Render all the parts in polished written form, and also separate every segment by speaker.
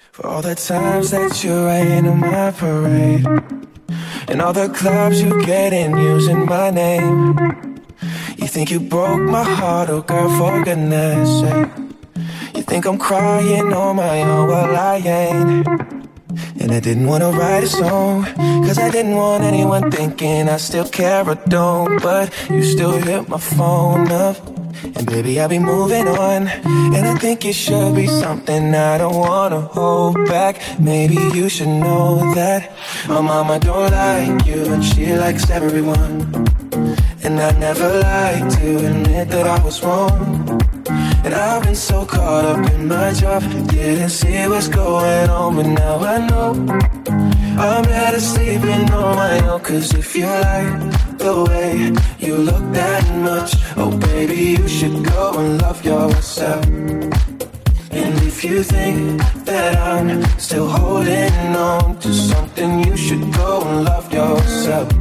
Speaker 1: For all the times that you rain on my parade, and all the clubs you get in using my name. You think you broke my heart, oh girl, for goodness sake. You think I'm crying on my own, well I ain't. And I didn't wanna write a song, cause I didn't want anyone thinking I still care or don't. But you still hit my phone up, and baby I'll be moving on. And I think it should be something I don't wanna hold back. Maybe you should know that my mama don't like you, and she likes everyone. And I never like to admit that I was wrong. And I've been so caught up in my job, didn't see what's going on. But now I know I'm better sleeping on my own. Cause if you like the way you look that much, oh baby, you should go and love yourself. And if you think that I'm still holding on to something, you should go and love yourself.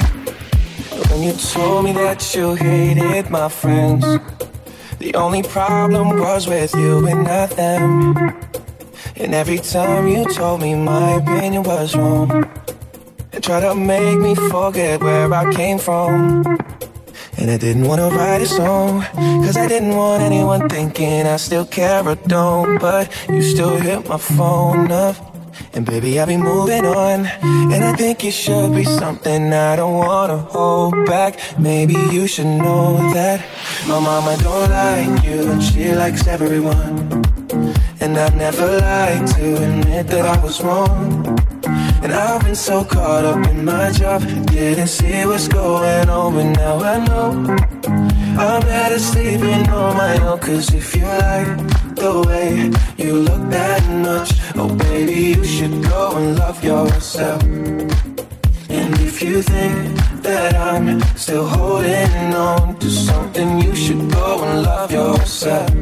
Speaker 1: When you told me that you hated my friends, the only problem was with you and not them. And every time you told me my opinion was wrong, and tried to make me forget where I came from. And I didn't want to write a song, cause I didn't want anyone thinking I still care or don't. But you still hit my phone up, and baby I'll be moving on. And I think it should be something I don't wanna hold back. Maybe you should know that my mama don't like you, and she likes everyone. And I've never liked to admit that I was wrong. And I've been so caught up in my job, didn't see what's going on. But now I know I'm better sleeping on my own. Cause if you like the way you look that much, oh baby, you should go and love yourself. And if you think that I'm still holding on to something, you should go and love yourself.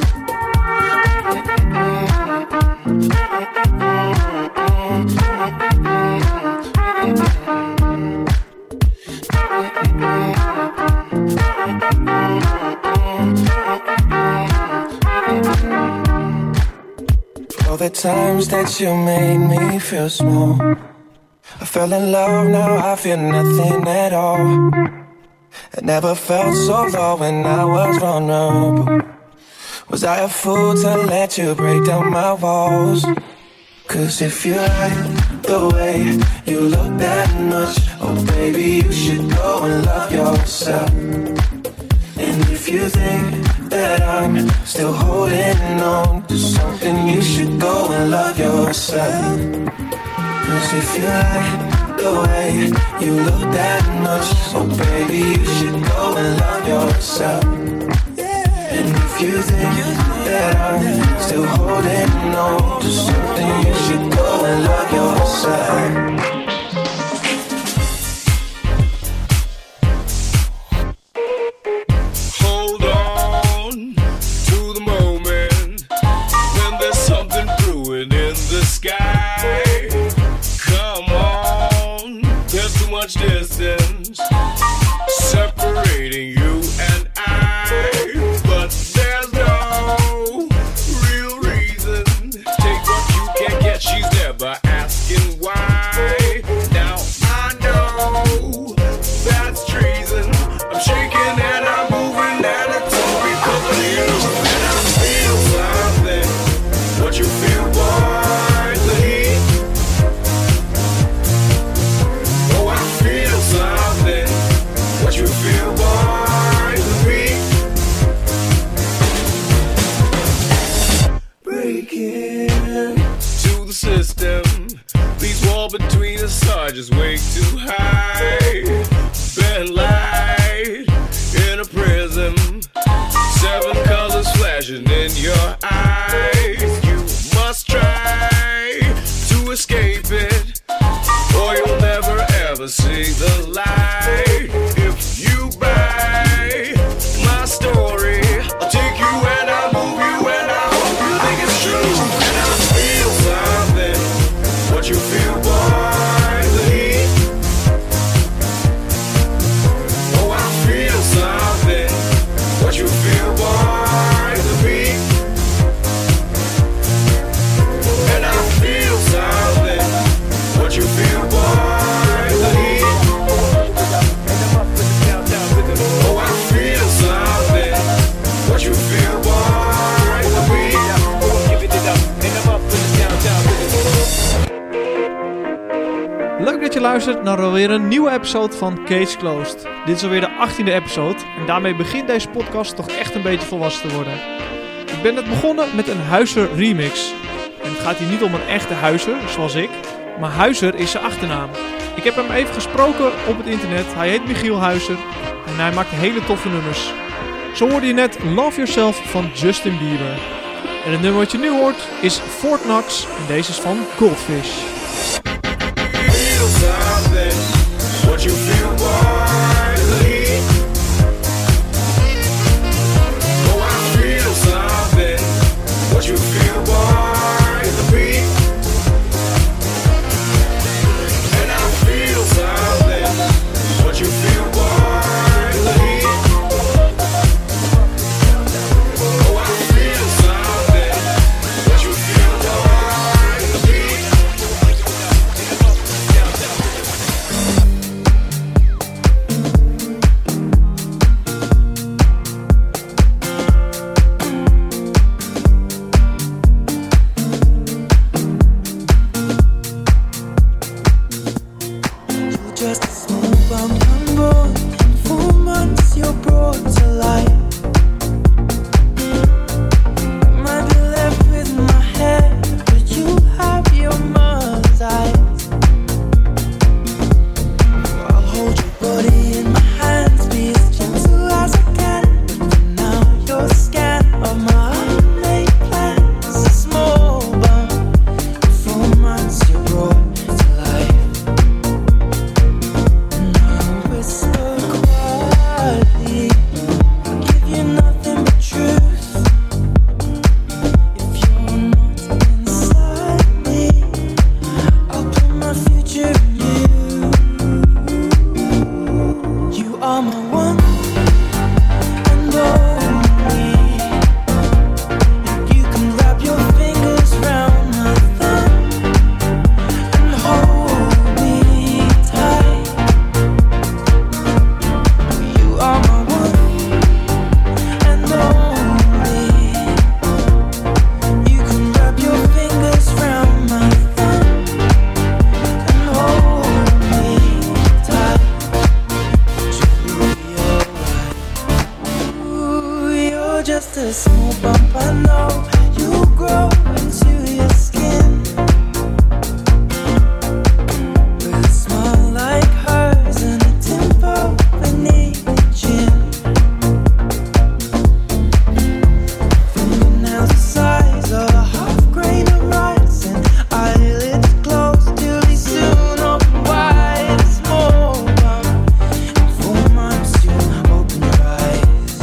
Speaker 1: For all the times that you made me feel small, I fell in love, now I feel nothing at all. I never felt so low when I was vulnerable. Was I a fool to let you break down my walls? Cause if you like the way you look that much, oh baby, you should go and love yourself. And if you think that I'm still holding on to something, you should go and love yourself. Cause if you like the way you look that much, oh baby, you should go and love yourself. And if you think that I'm still holding on to something, you should go and love yourself.
Speaker 2: Hold on to the moment when there's something brewing in the sky. Come on, there's too much distance separating you and I. But there's no real reason. Take what you can get, she's never asking why. Now I know that's treason. I'm shaking and I'm moving and it's all because of you. And I feel something. What you feel, boy, the heat. Oh, I feel something. What you feel, boy, the beat. Breaking to the system. These walls between us are just way too high. Bent light in a prism. 7 colors flashing in your eyes. You must try to escape it, or you'll never ever see the light. If you buy my story, I'll take you and I'll move you and I hope you think it's true. And I feel something. What you feel, boy, the heat. Oh, I feel something. What you feel, boy, the beat. And I
Speaker 3: luistert naar alweer een nieuwe episode van Case Closed. Dit is alweer de 18e episode en daarmee begint deze podcast toch echt een beetje volwassen te worden. Ik ben net begonnen met een Huizer remix. En het gaat hier niet om een echte Huizer, zoals ik, maar Huizer is zijn achternaam. Ik heb hem even gesproken op het internet, hij heet Michiel Huizer en hij maakt hele toffe nummers. Zo hoorde je net Love Yourself van Justin Bieber. En het nummer wat je nu hoort is Fort Knox en deze is van Goldfish.
Speaker 2: Feel something, what you feel widely. Oh, I feel something, what you feel widely. And I feel something, what you feel widely. Oh, I feel something, what you feel widely.
Speaker 1: Just a small bump on board. In 4 months you're brought to life. Might be left with my head, but you have your mother's eyes. I'll hold your body in my hands, be as gentle as I can. But for now you're the scan of my unmade plans. A small bump. In 4 months you're brought to life. Whisper quietly, I'll give you nothing but truth. If you're not inside me, I'll put my future in you. You are my one and only. You can wrap your fingers round my thumb and hold me tight. You are my one and only. You can wrap your fingers round my thumb and hold me tight. You'll be alright. Ooh, you're just a small bump, I know. You'll grow into your skin with a smile like hers and a dimple beneath the chin. Fingernails the size of a half grain of rice and eyelids closed till they soon open wide. A small bump. In 4 months you'll open your eyes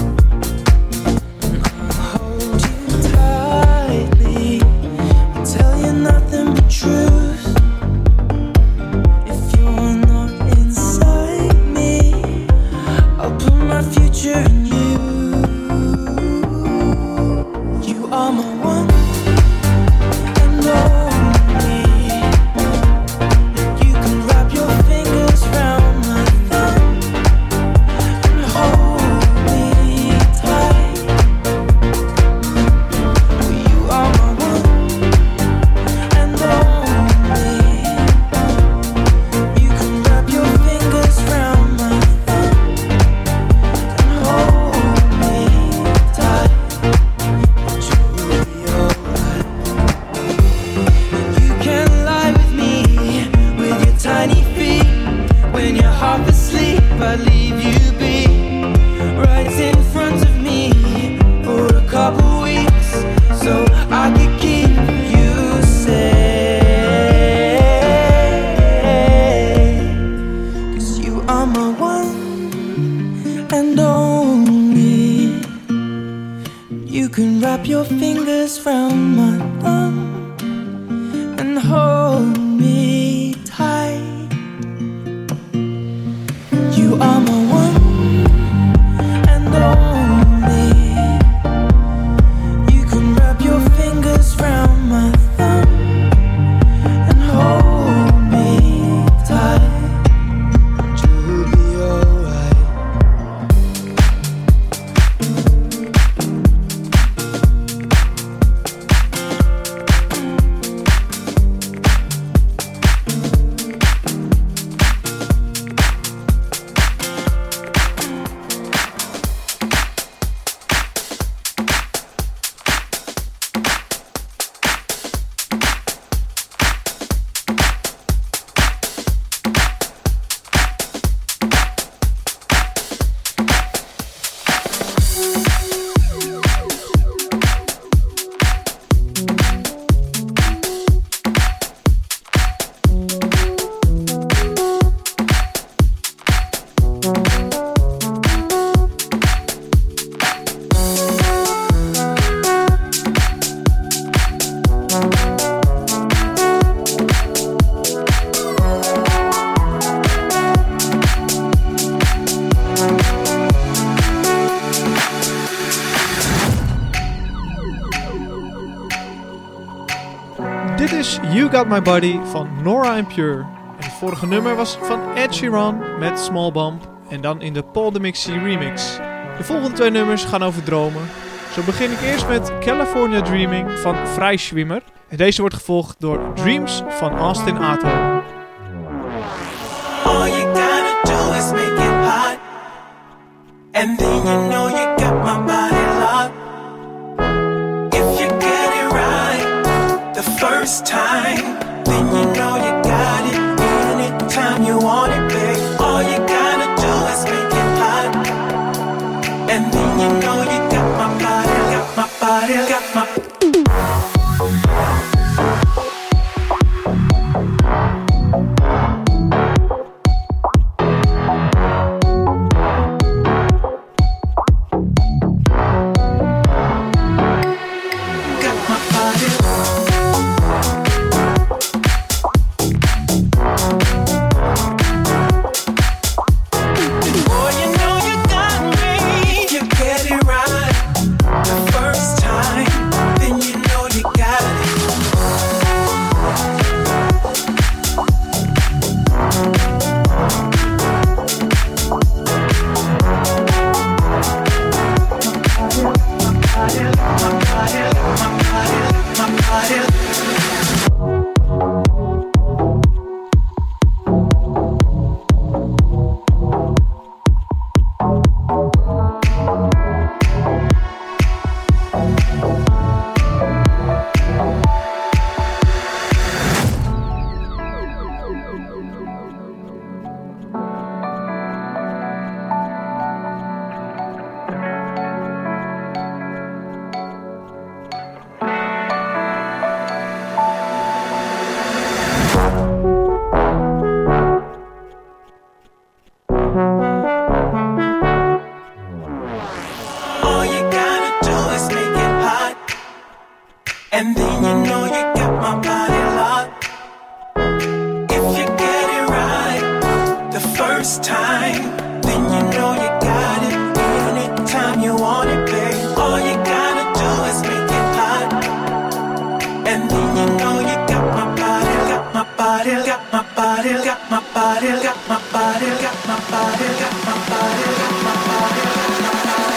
Speaker 1: and I'll hold you tightly. I'll tell you nothing but truth. If you're not inside me, I'll put my future in you. You are my one and only. You can wrap your fingers round my thumb and hold me tight. You are my one and only. You can wrap your fingers round my thumb and hold me tight. You'll be alright. You can lie with me with your tiny feet. When you're half asleep, I leave you be right in front of me for a couple weeks, so I could keep you safe. 'Cause you are my one and only. You can wrap your fingers round my thumb and hold me tight. You are my one and only. You can wrap your fingers round my thumb and hold me tight. You'll be alright.
Speaker 3: Dit is You Got My Body van Nora En Pure. En het vorige nummer was van Ed Sheeran met Small Bump en dan in de Paul de Mixie remix. De volgende 2 nummers gaan over dromen. Zo begin ik eerst met California Dreaming van Freischwimmer. En deze wordt gevolgd door Dreams van Austin Ato.
Speaker 4: All you gotta do is make it hot, and then you know you got my body locked. If you get it right the first time, then you know you got it. Anytime you want it, babe. All you gotta do is make it hot, and then you know you got my body, got my body, got my. And then you know you got my body locked. If you get it right the first time, then you know you got it. Anytime you want it, babe. All you gotta do is make it hot, and then you know you got my body, got my body, got my body, got my body, got my body, got my body, got my body, got my body, got my body.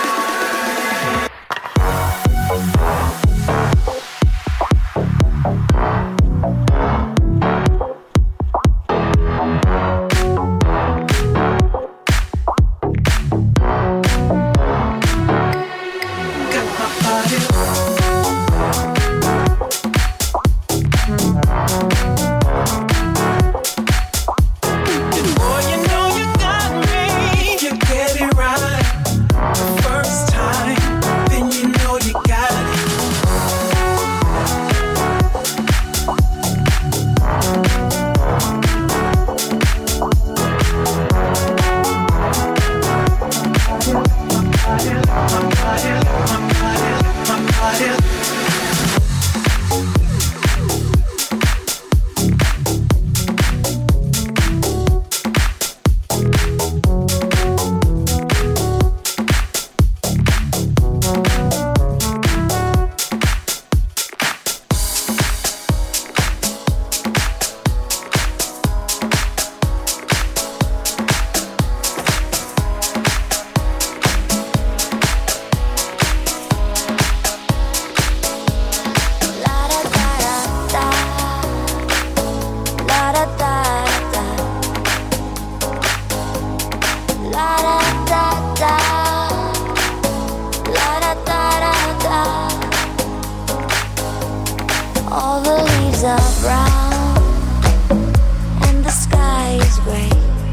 Speaker 5: All the leaves are brown and the sky is gray.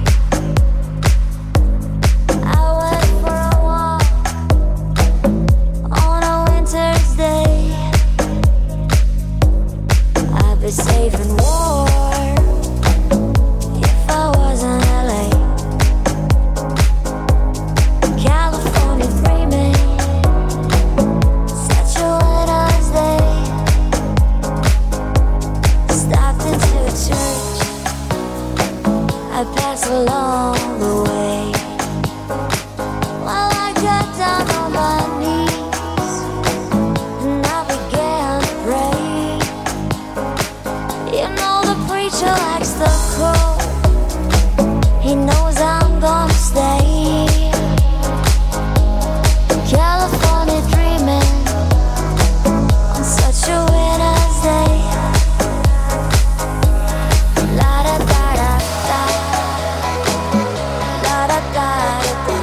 Speaker 5: I went for a walk on a winter's day. I'd be safe and warm if I was in LA. California dreaming, such a winter's day. along the way. Well, I got down on my knees and I began to pray. You know the preacher likes the cold. He knows I'm gonna stay. California dreaming on such a winter's day. La da da da da, la da da da,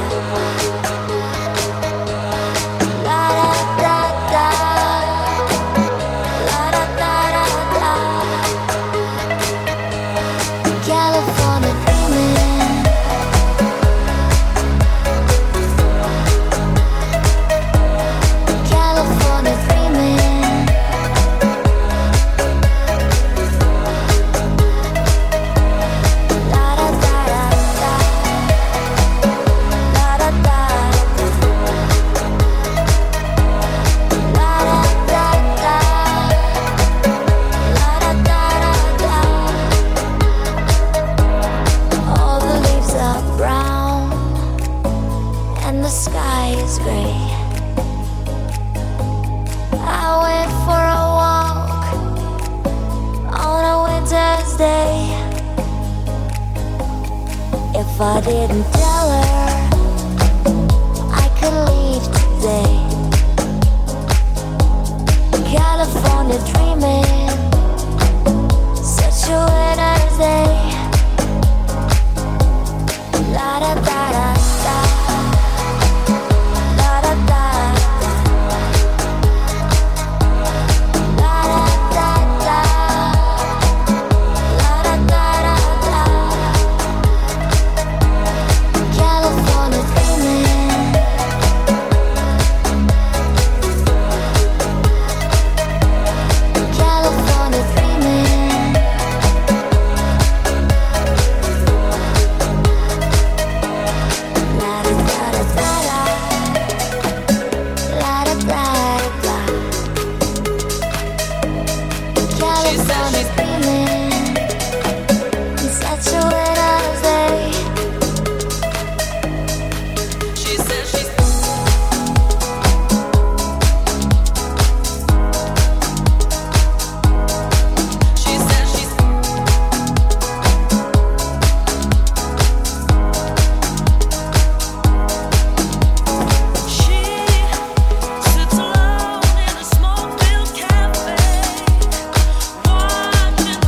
Speaker 5: la da da da, la da da da. California dreaming. California dreaming. La da da da da, la da da da, la da da da, la da da da. All the leaves are brown and the sky is gray. I went for a walk on a winter's day. If I didn't tell her I could leave today. California dreaming, such a winter's day. La da da da da, la da da da. La da da da, la da da da. California dreaming. California dreaming. La da da da da, la da da da. California dreaming on such a winter's day.
Speaker 6: She said she's sits alone in a smoke-filled cafe, watching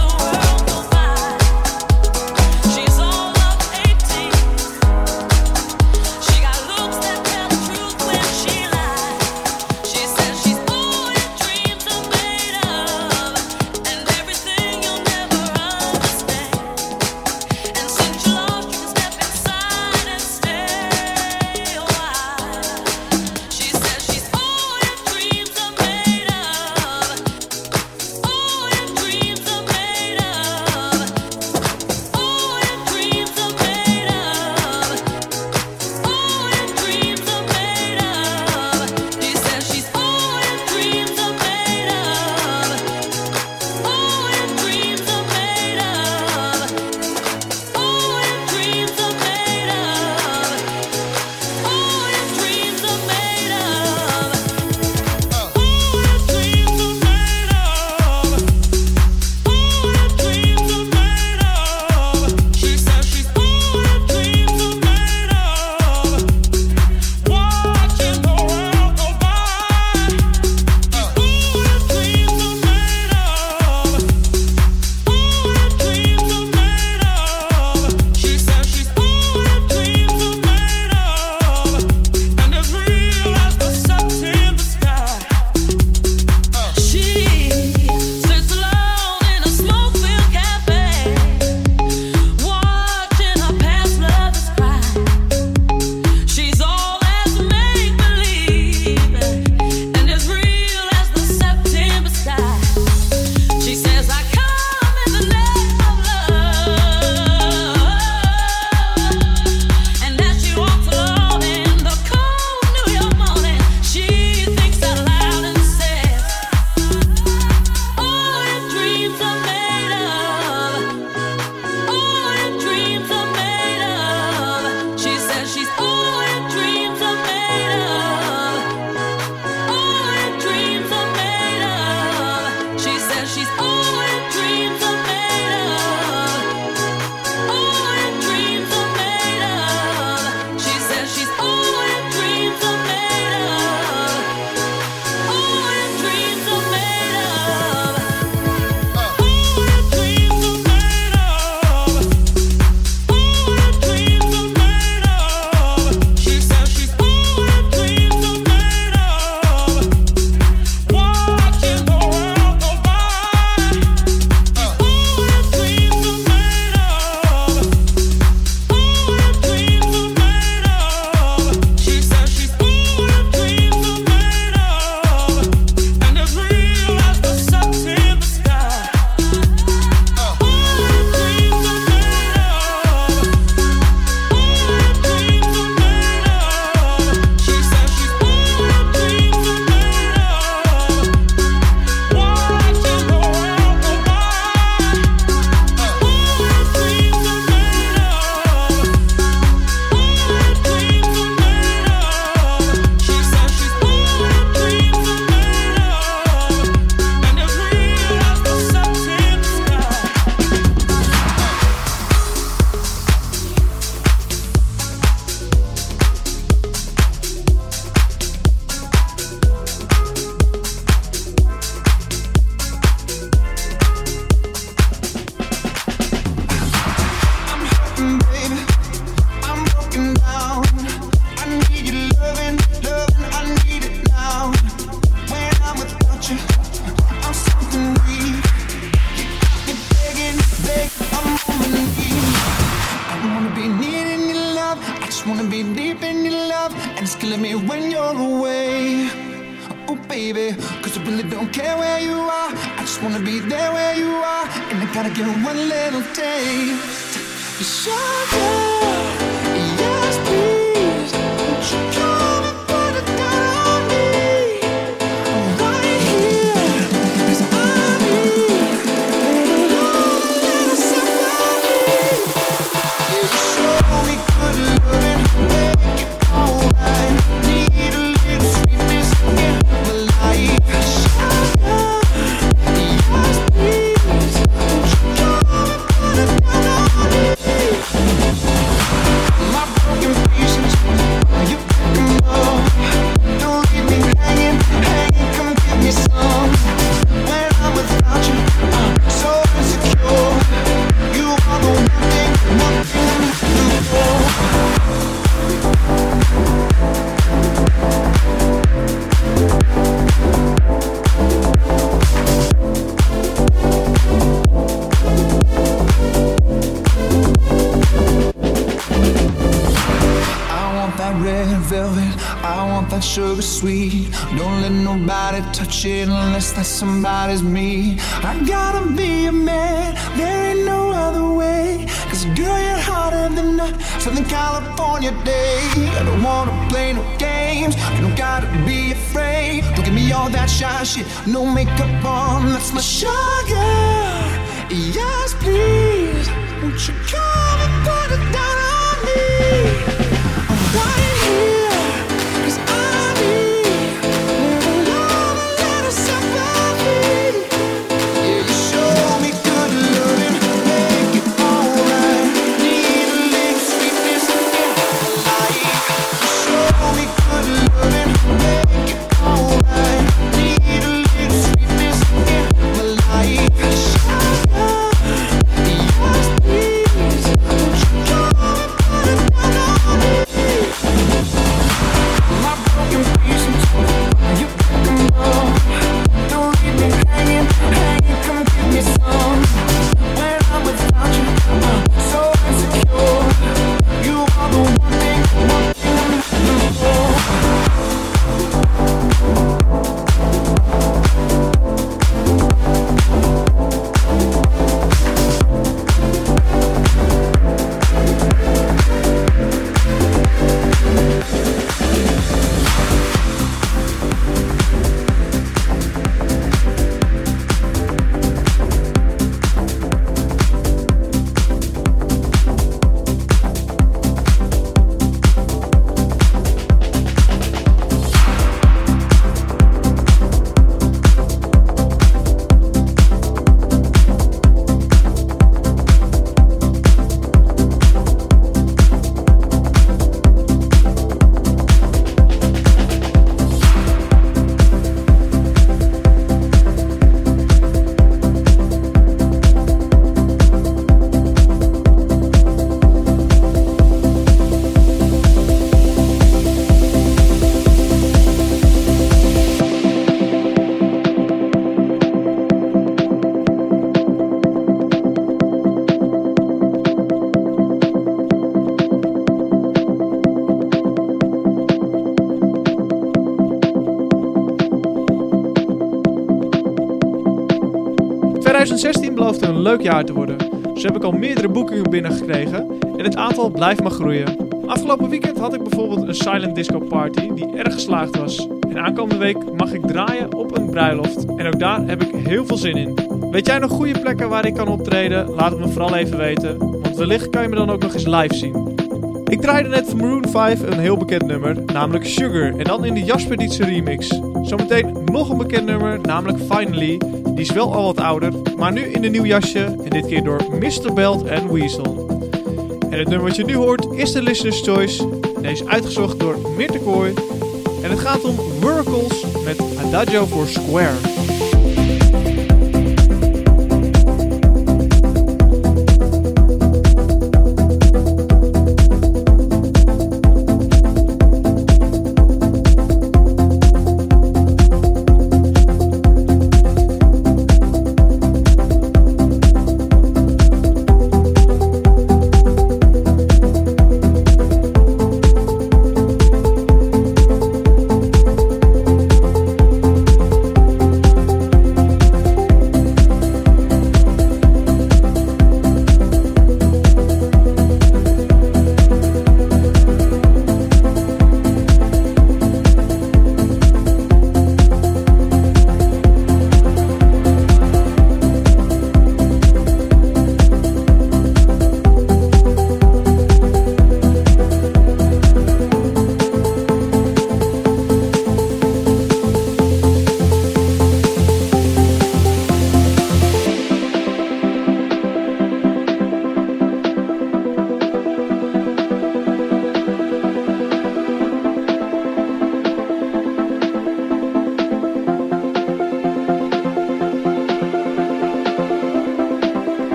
Speaker 7: baby. Cause I really don't care where you are. I just wanna be there where you are. And I gotta get one little taste. Sugar, yes please. Won't you come and put it down on me? I'm right here, 'cause I need love, a little sympathy. Yeah, you show me good loving, make it alright. Need a little sweetness in my life. Sugar, yes please. Won't you come and put it down on me? My broken pieces, you pick them up. Don't leave me hanging, come give me some. When I'm without you, I'm so insecure. You are the one thing I'm looking for. That red velvet, I want that sugar sweet. Don't let nobody touch it unless that somebody's me. I gotta be a man, there ain't no other way. Cause girl, you're hotter than a Southern California day. I don't wanna play no games, you don't gotta be afraid. Don't give me all that shy shit, no makeup on, that's my sugar. Yes please, won't you come and put it down on me? Right here, 'cause I need love, a little sympathy. Yeah, you show me good loving, make it alright. Need a little sweetness in my life. You show me good loving, make it alright. Need a little sweetness in my life. Sugar, yes please. Won't you come and put it down on me? My broken pieces, you pick them up. Don't leave me hanging, come give me some. When I'm without you, I'm so insecure. You are the one thing I'm looking for.
Speaker 3: Beloofde een leuk jaar te worden. Zo heb ik al meerdere boekingen binnengekregen en het aantal blijft maar groeien. Afgelopen weekend had ik bijvoorbeeld een silent disco party die erg geslaagd was. En aankomende week mag ik draaien op een bruiloft en ook daar heb ik heel veel zin in. Weet jij nog goede plekken waar ik kan optreden? Laat het me vooral even weten, want wellicht kan je me dan ook nog eens live zien. Ik draaide net van Maroon 5 een heel bekend nummer, namelijk Sugar, en dan in de Jasper Dietse remix. Zometeen nog een bekend nummer, namelijk Finally. Die is wel al wat ouder, maar nu in een nieuw jasje en dit keer door Mr. Belt en Weasel. En het nummer wat je nu hoort is de Listener's Choice. Deze is uitgezocht door Mirte Kooi. En het gaat om Miracles met Adagio for Square.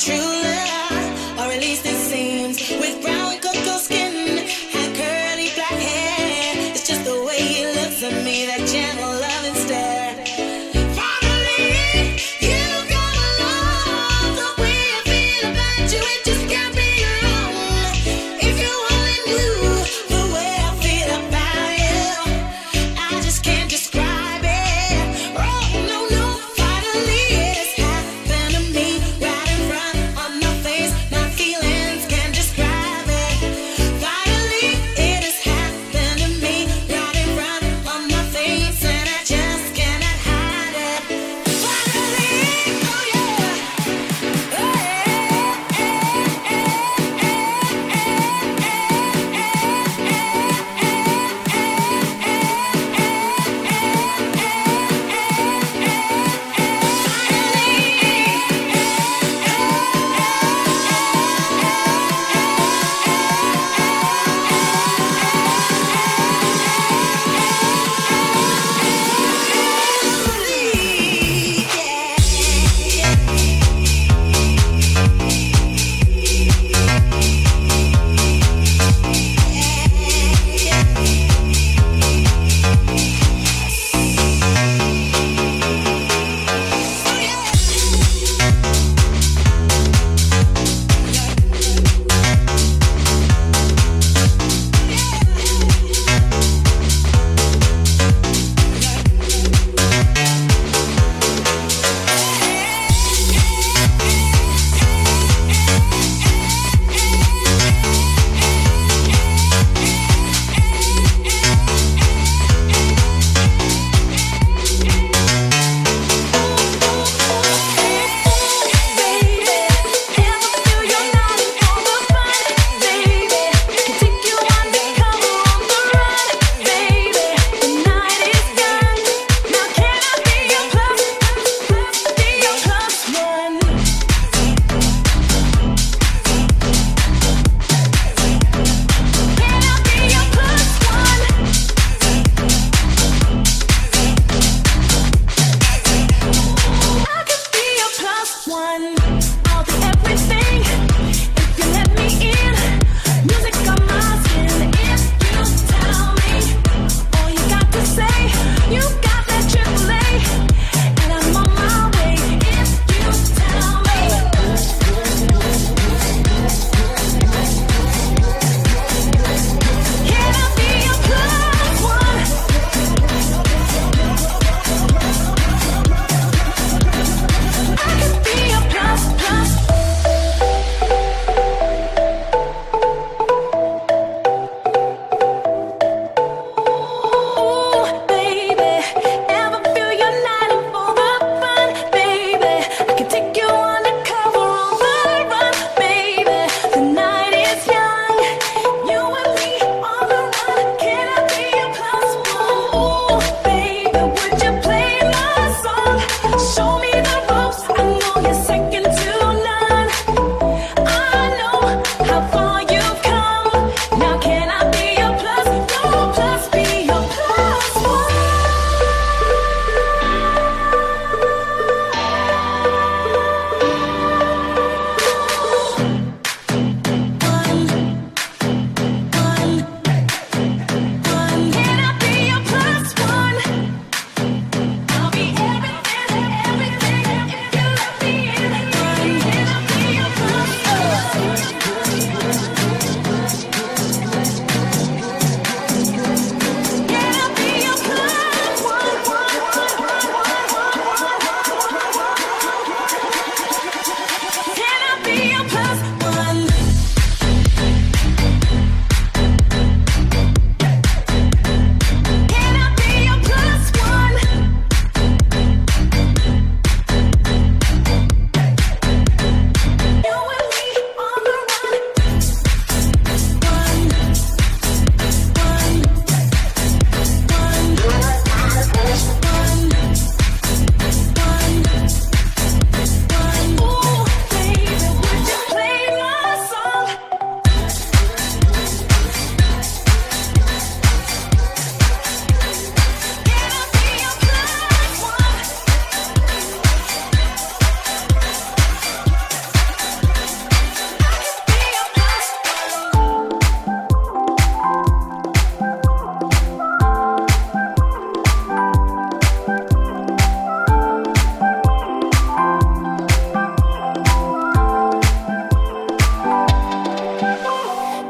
Speaker 8: true love, or at least it seems. With brown cocoa skin and curly black hair, it's just the way he looks at me, that gentle loving stare. Finally, you come along. The way I feel about you, it just can't be wrong. If you only knew the way I feel about you, I just can't describe it. Oh no, no, finally it's happened to me right in front of my face. My feelings can't describe it.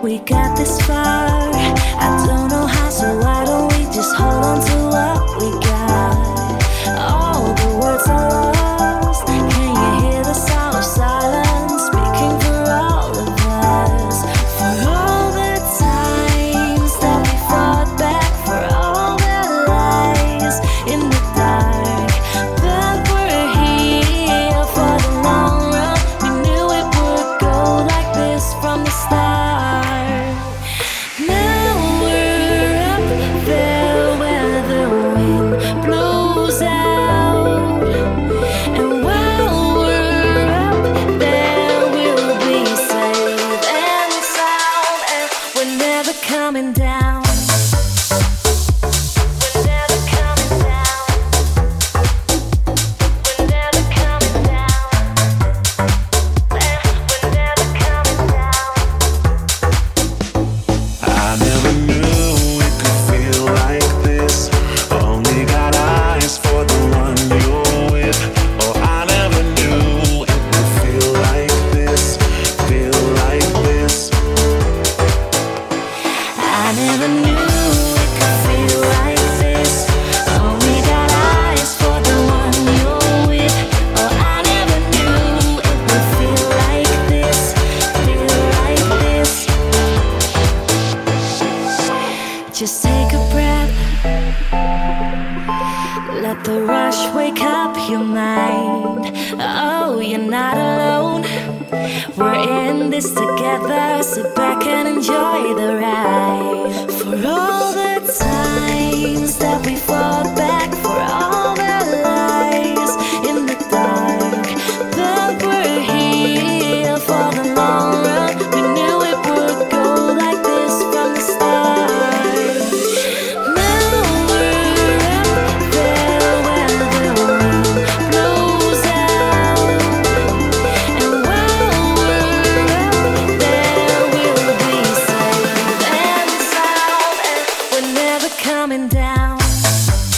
Speaker 5: we got this far. I don't know how, so why don't we just hold on to what we got? All the words are lost. Can you hear the sound of silence speaking for all of us? For all the times that we fought back, for all the lies in the dark, but we're here for the long run. We knew it would go like this from the start. Now we're up there where the wind blows out, and while we're up there, we'll be safe and sound, and we're never coming down. We're never coming down. We're never coming down. We're never coming down.
Speaker 9: I never knew it could feel like this. Only got eyes for the one you're with. Oh, I never knew it would feel like this. Feel like this.
Speaker 5: I never knew it could feel like this. Only got eyes for the one you're with. Oh, I never knew it would feel like this. Feel like this. Just take a breath. Let the rush wake up your mind. Oh, you're not alone. We're in this together. Sit back and enjoy the ride. For all the times that we fought back, for all the lies in the dark, but we're here for the long run. We knew it would go like this from the start. Now we're up there where the wind blows out, and while we're up there, we'll be safe and sound, and we're never coming down.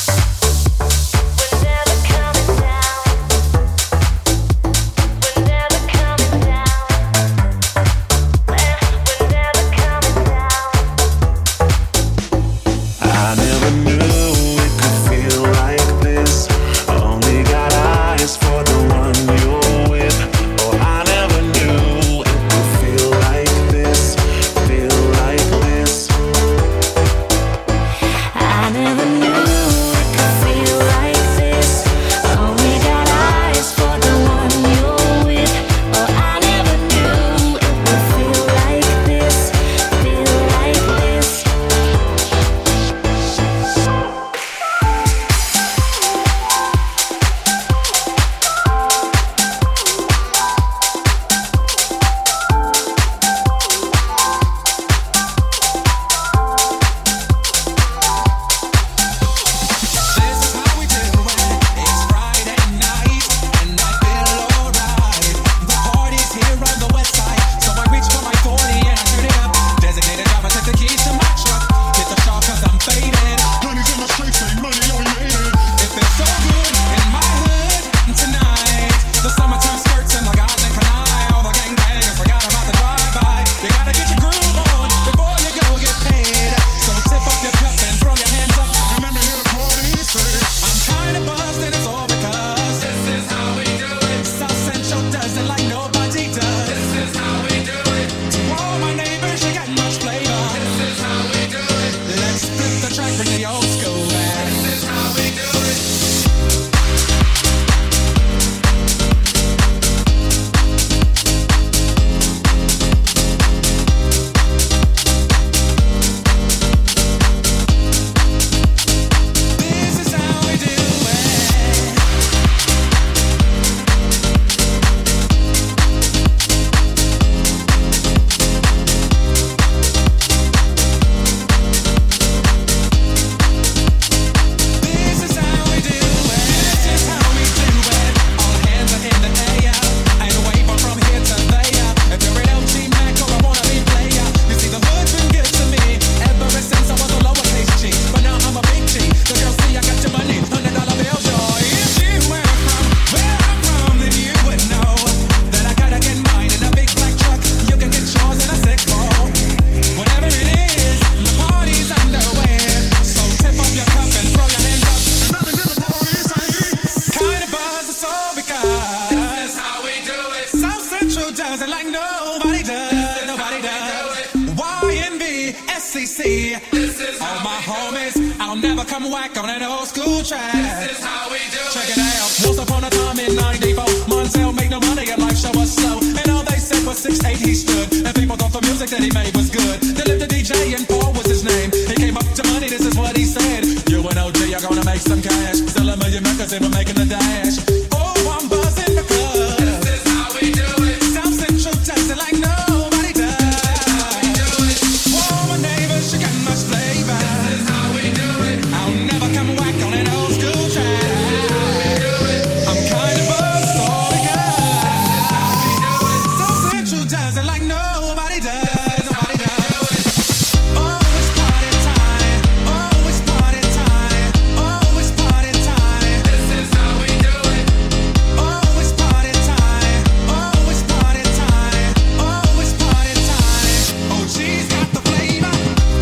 Speaker 7: nobody does, nobody does. YNBSCC. All my homies, I'll never come whack on that old school track.
Speaker 2: This is how we do it.
Speaker 7: Check it out. Once upon a time in '94, Montel made no money and life show was slow. And all they said was 6'8" he stood, and people thought the music that he made was good. They lived a DJ and Paul was his name. He came up to money, this is what he said. You and OG are gonna make some cash. Sell a million records and we're making the dash. Oh, I'm buzzing the club.
Speaker 2: This is how we do it.
Speaker 7: South Central dancing like nobody does. Whoa, my neighbors, she got much flavor.
Speaker 2: This is how we do it.
Speaker 7: I'll never come whack on an old school track. I'm kind of buzzed all because South Central dancing like nobody does. Nobody does. Oh, it's party time. Oh, it's party time. Oh, it's party time.
Speaker 2: This is how we do it.
Speaker 7: Oh, it's party time. Oh, it's party time. Oh, it's party time. Oh, she's got the flavor.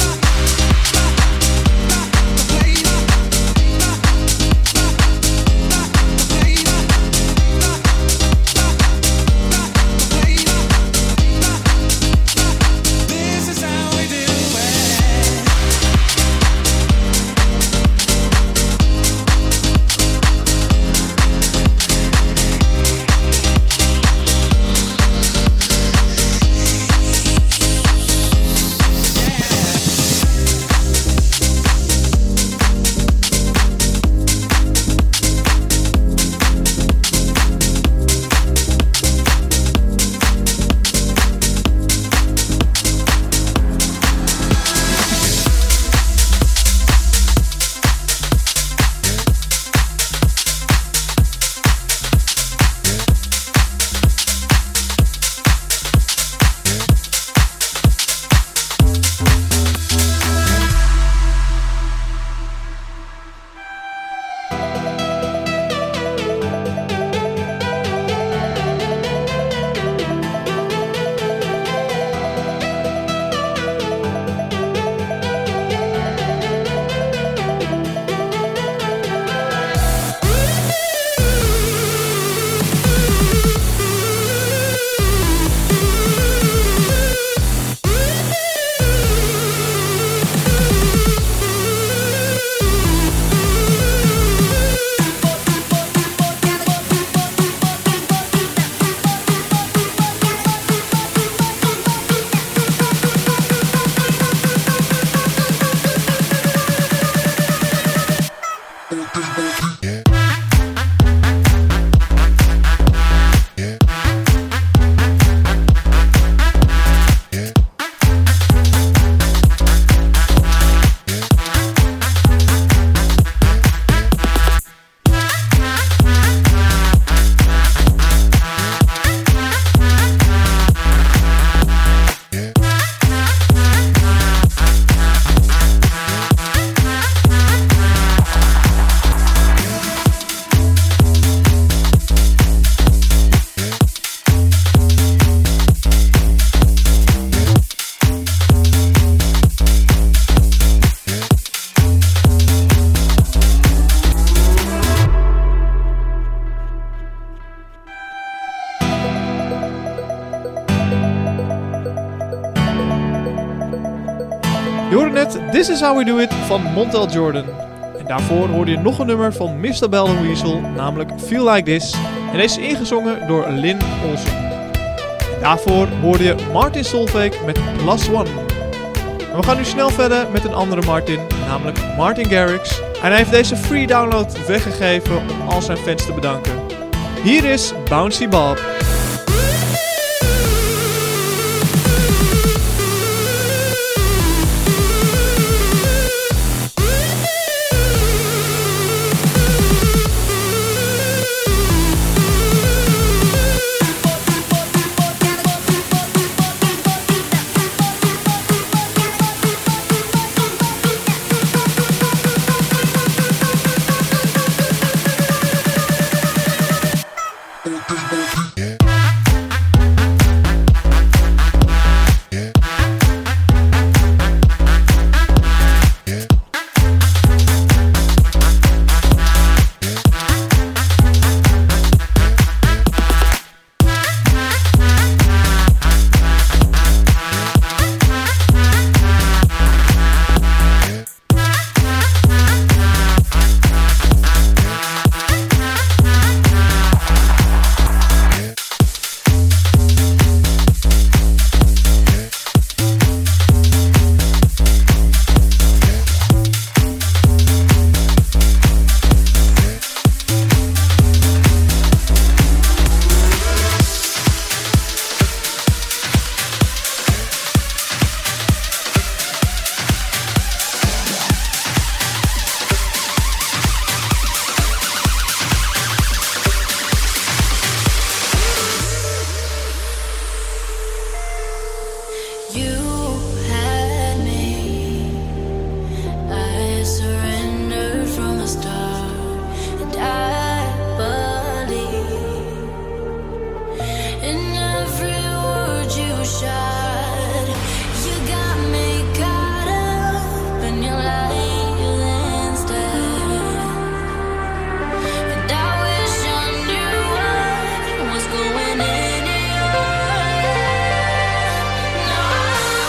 Speaker 7: The flavor. This is how we do it.
Speaker 3: Je hoorde net This Is How We Do It van Montel Jordan. En daarvoor hoorde je nog een nummer van Mr. Bell & Weasel, namelijk Feel Like This. En deze is ingezongen door Lynn Olsen. En daarvoor hoorde je Martin Solveig met Plus One. En we gaan nu snel verder met een andere Martin, namelijk Martin Garrix. En hij heeft deze free download weggegeven om al zijn fans te bedanken. Hier is Bouncy Bob.
Speaker 9: Yeah.
Speaker 5: You had me. I surrendered from the start, and I believe in every word you shot. You got me caught up in your lies instead, and I wish I knew what was going in your head. No,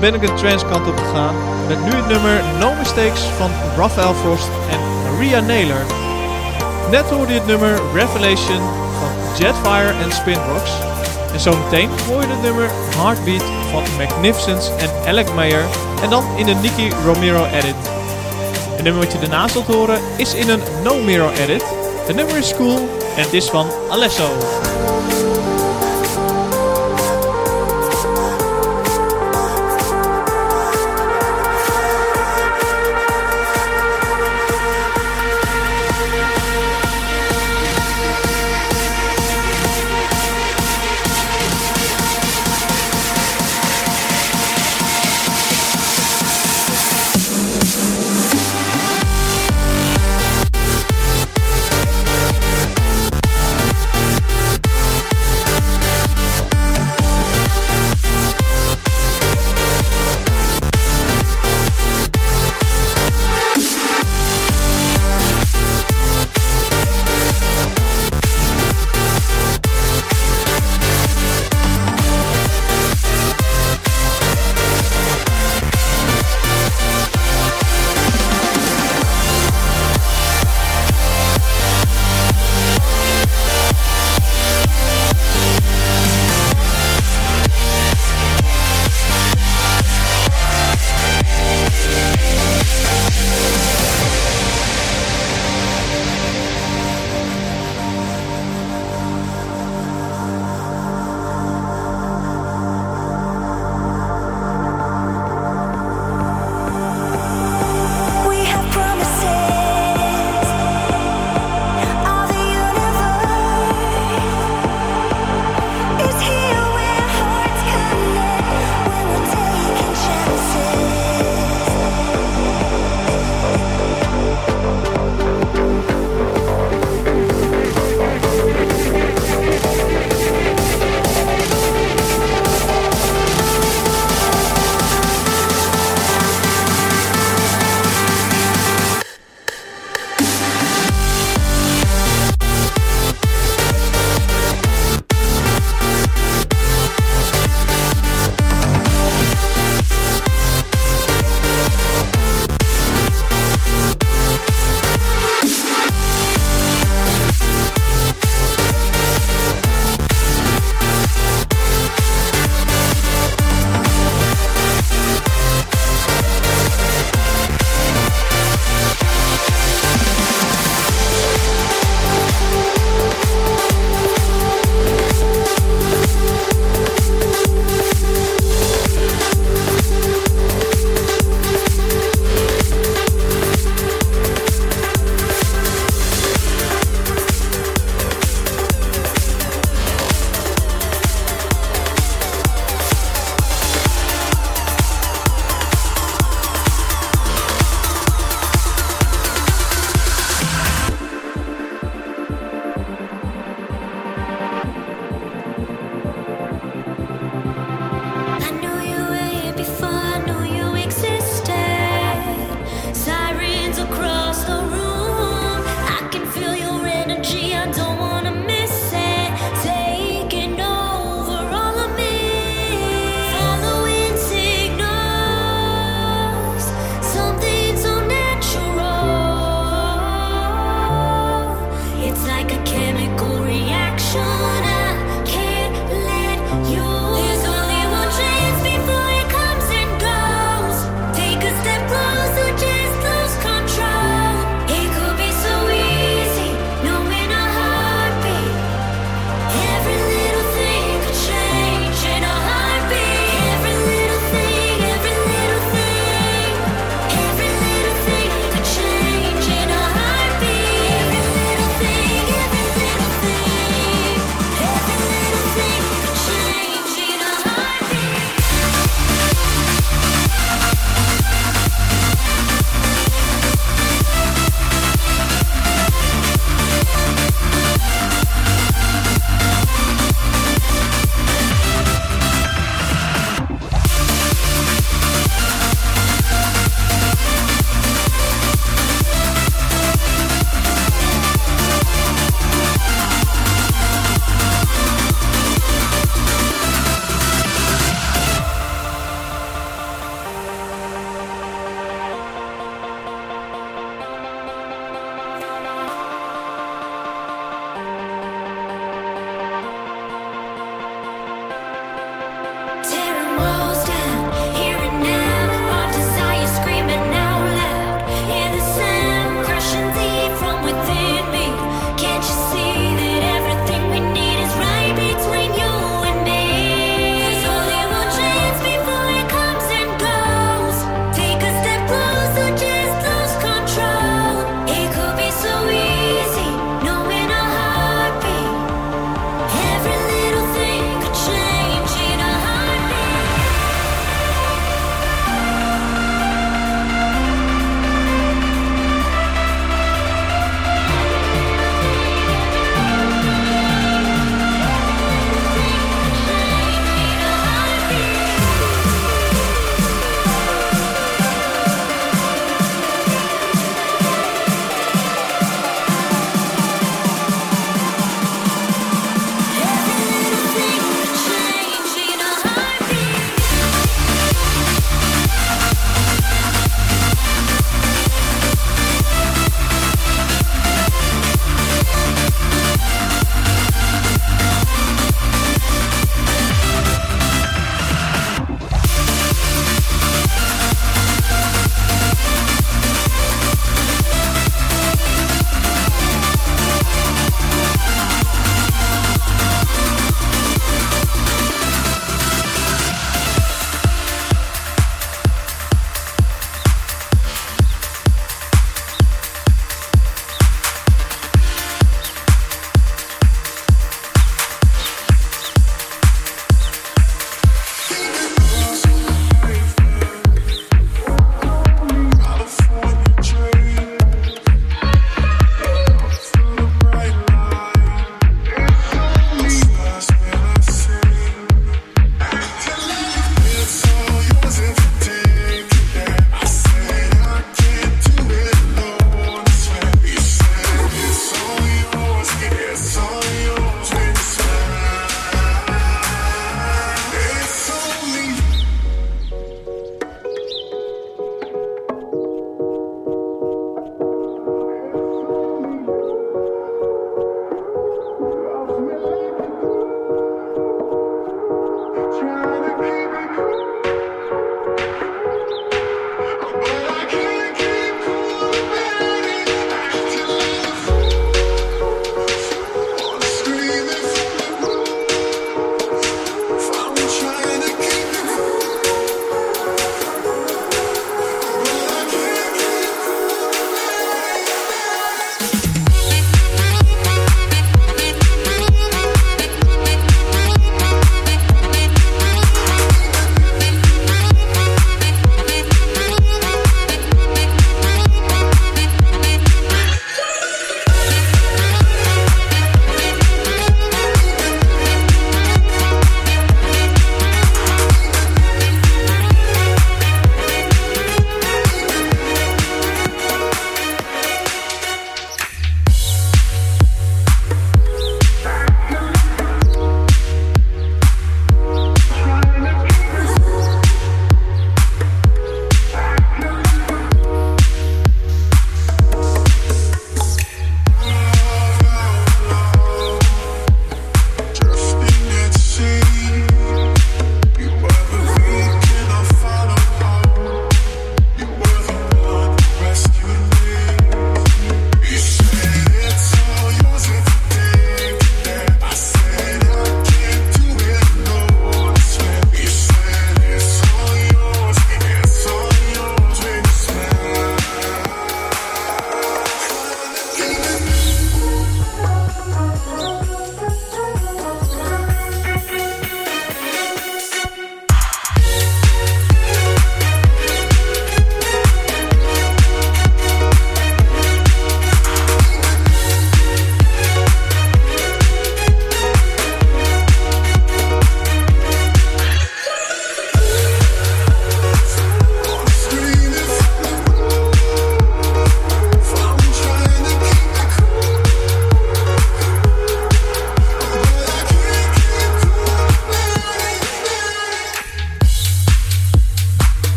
Speaker 3: ben ik de trance kant op gegaan met nu het nummer No Mistakes van Raphael Frost en Maria Naylor. Net hoorde je het nummer Revelation van Jetfire en Spinrocks. En zometeen hoor je het nummer Heartbeat van Magnificence en Alec Mayer en dan in de Nicky Romero edit. Het nummer wat je daarna zult horen is in een No Mirror edit. Het nummer is cool en het is van Alesso.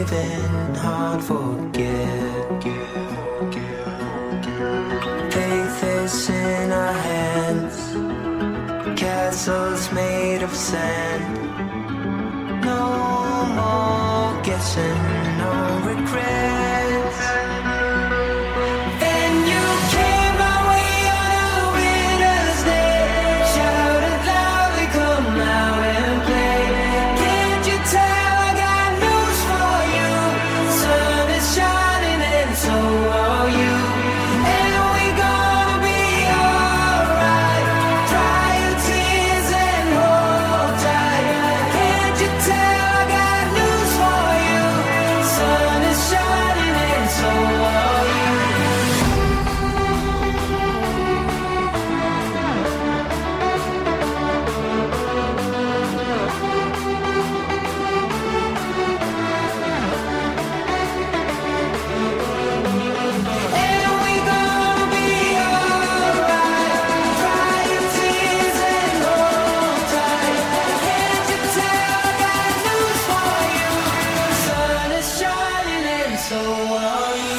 Speaker 10: breathing hard, forget. Faith is in our hands, castles made of sand. No more guessing, no regrets. Then you came my way on a winter's day, shouted loudly, come out and play. Can't you tell I got news for you? Sun is shining and so are you. And we gonna be alright. Dry your tears and hold tight. Can't you tell I got news for you? Sun is shining and so are you. And we gonna be alright. Dry your tears and hold tight. Can't you tell I got news for you? Sun is shining and so are you.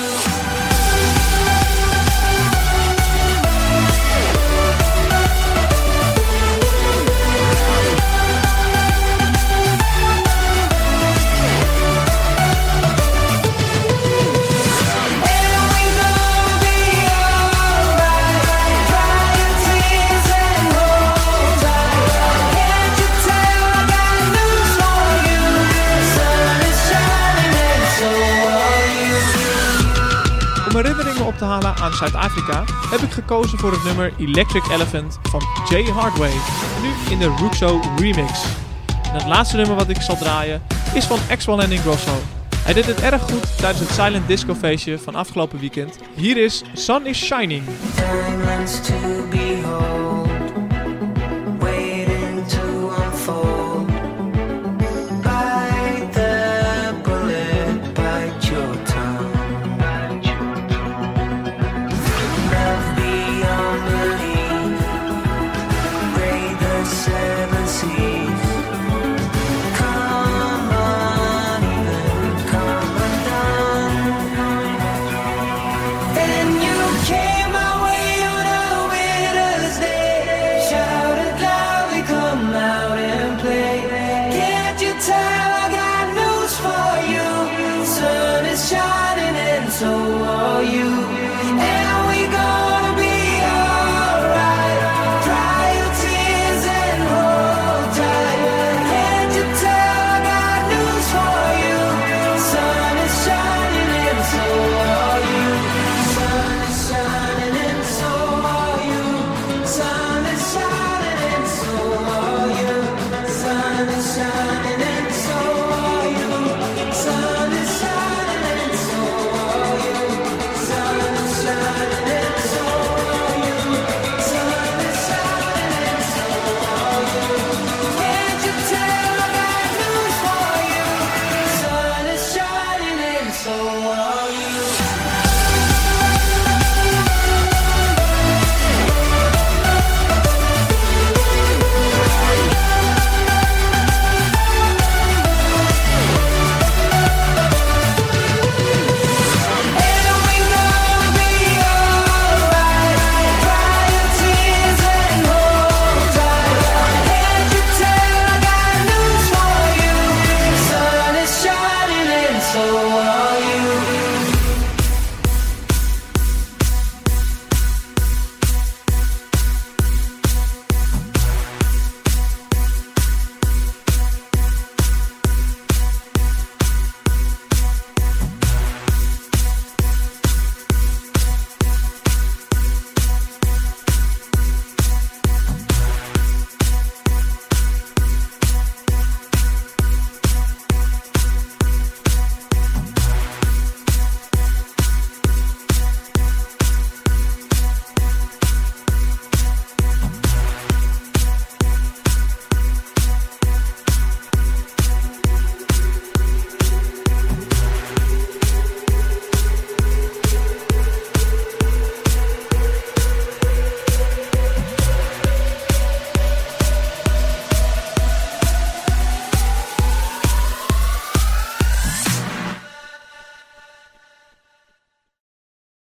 Speaker 10: And we gonna be alright. Dry your tears and hold tight. Can't you tell I got news for you? Sun is shining and so are you.
Speaker 3: Om herinneringen op te halen aan Zuid-Afrika heb ik gekozen voor het nummer Electric Elephant van Jay Hardway, nu in de Ruxo remix. En het laatste nummer wat ik zal draaien is van Axwell en Ingrosso. Hij deed het erg goed tijdens het Silent Disco feestje van afgelopen weekend. Hier is Sun is Shining.
Speaker 10: Diamonds to behold.